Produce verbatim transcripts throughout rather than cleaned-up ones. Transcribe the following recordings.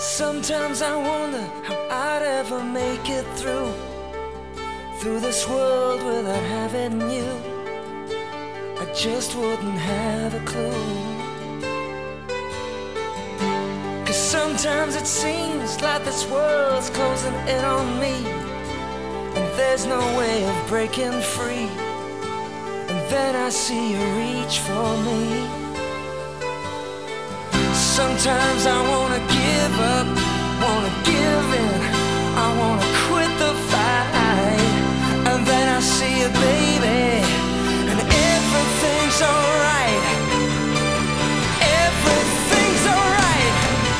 Sometimes I wonder how I'd ever make it through Through this world without having you. I just wouldn't have a clue. 'Cause sometimes it seems like this world's closing in on me, and there's no way of breaking free. And then I see you reach for me. Sometimes I wanna give up, wanna give in, I wanna quit the fight. And then I see you, baby, and everything's alright. Everything's alright.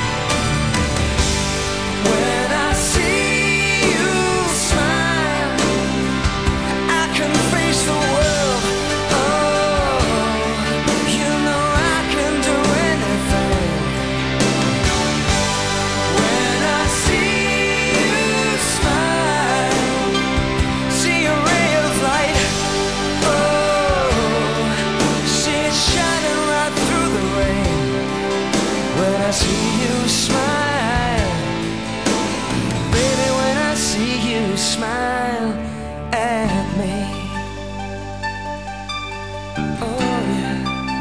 When I see you smile, I can face the world. Oh, you know I can do anything. When I see you smile, see a ray of light. Oh, see it shining right through the rain. When I see you smile, baby, when I see you smile at me. Oh yeah.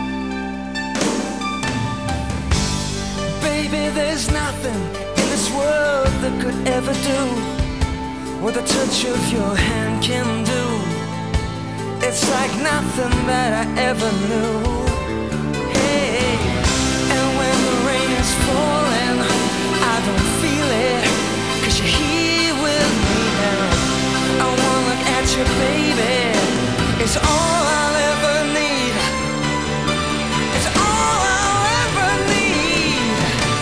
Baby, there's nothing in this world that could ever do what the touch of your hand can do. It's like nothing that I ever knew. Hey, and when the rain is falling, I don't feel it, 'cause you're here with me now. I wanna look at you, baby, it's all I'll ever need. It's all I'll ever need.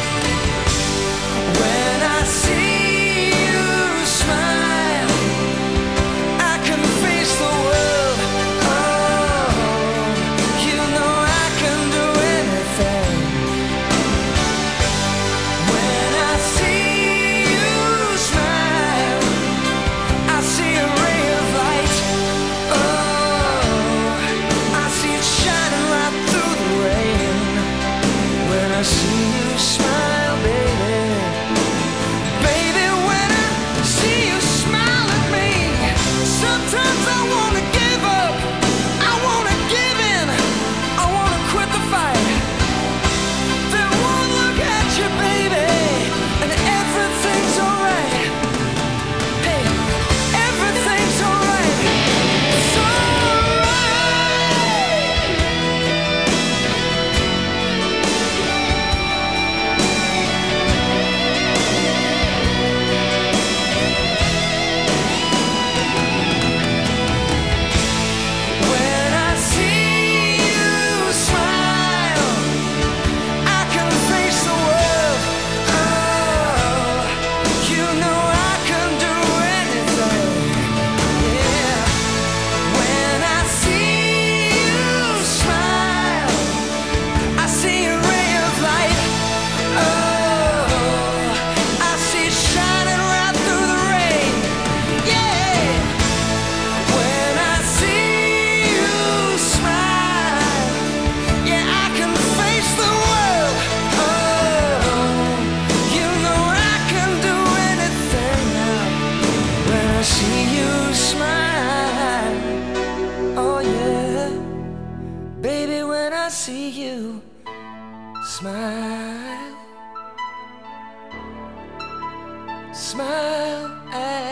When I see you smile, I can face the world. Oh, you know I can do anything. When I see you smile, I see a ray of light. Oh, I see it shining right through the rain. When I see you smile, baby, baby, when I see you smile at me, sometimes I wanna give up, I wanna give in, I wanna quit the fight. Then one look at you, baby, and everything's alright. Hey, everything's alright. It's alright. When I see you smile, I can face the world. Oh, you know I can do anything. Yeah. When I see you smile, I see a ray of light. Oh, I see it shining right through the rain. Yeah. When I see you smile, yeah, I can face the world. Oh, you know I can do anything now. When I see you smile, oh yeah, baby, when I see you smile, smile at